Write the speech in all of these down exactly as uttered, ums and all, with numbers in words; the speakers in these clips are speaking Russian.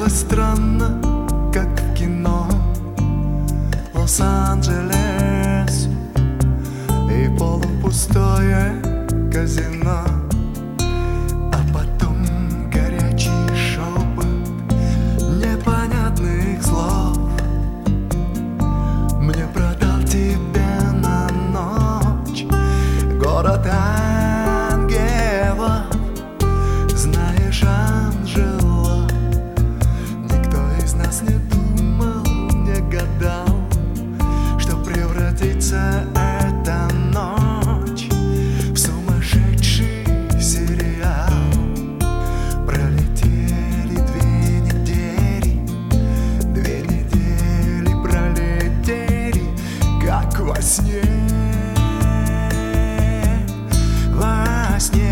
странно, как в кино. Лос-Анджелес и полупустое казино, а потом горячий шепот непонятных слов. Мне продал тебя на ночь город ангелов. Знаешь, Анжела, никто из нас не думал, не гадал, что превратится эта ночь в сумасшедший сериал. Пролетели две недели, две недели пролетели, как во сне, во сне.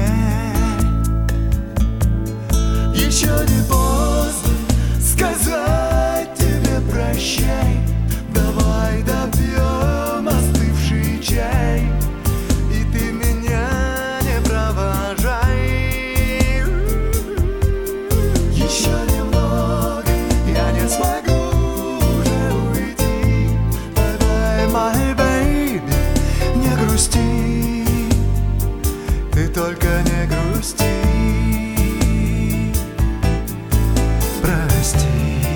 Еще не поздно сказать тебе прощай. Давай допьем остывший чай, и ты меня не провожай. Еще немного, я не смогу уже уйти. Bye-bye, my baby, не грусти, ты только не грусти. Прости.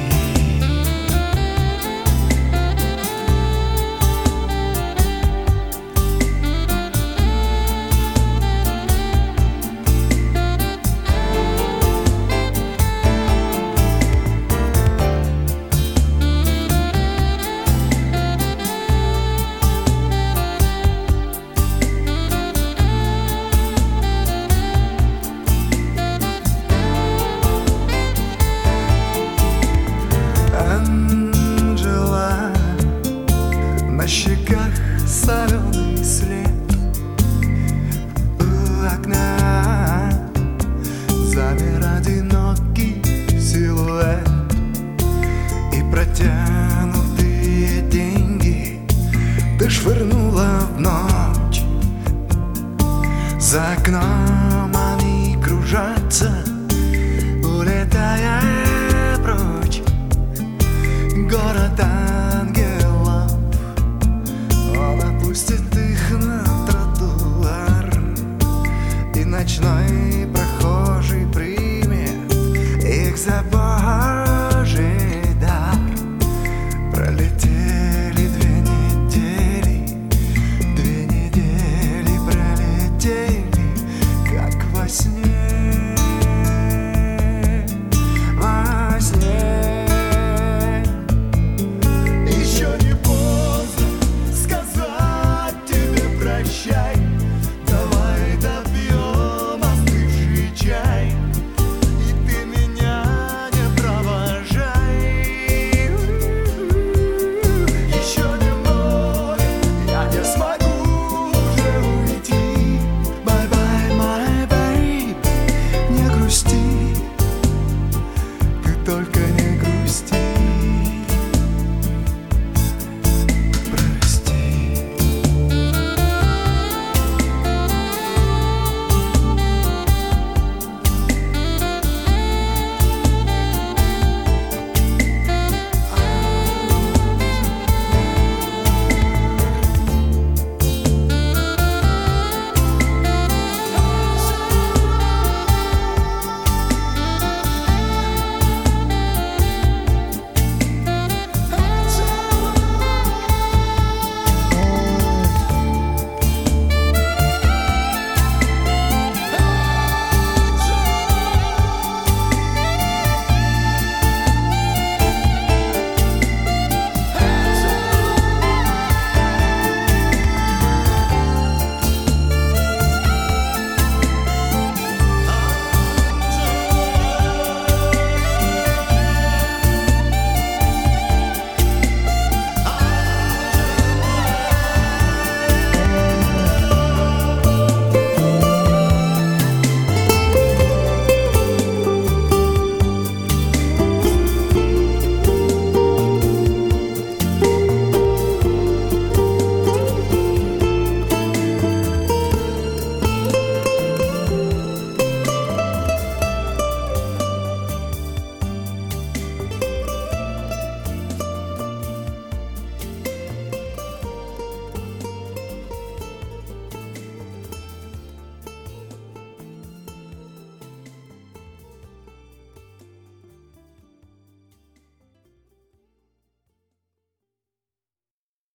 Анжела, на щеках соленый след, у окна замер одинокий силуэт, и протянутые деньги ты швырнула в ночь. За окном они кружатся, улетая прочь. Город ангелов, он опустит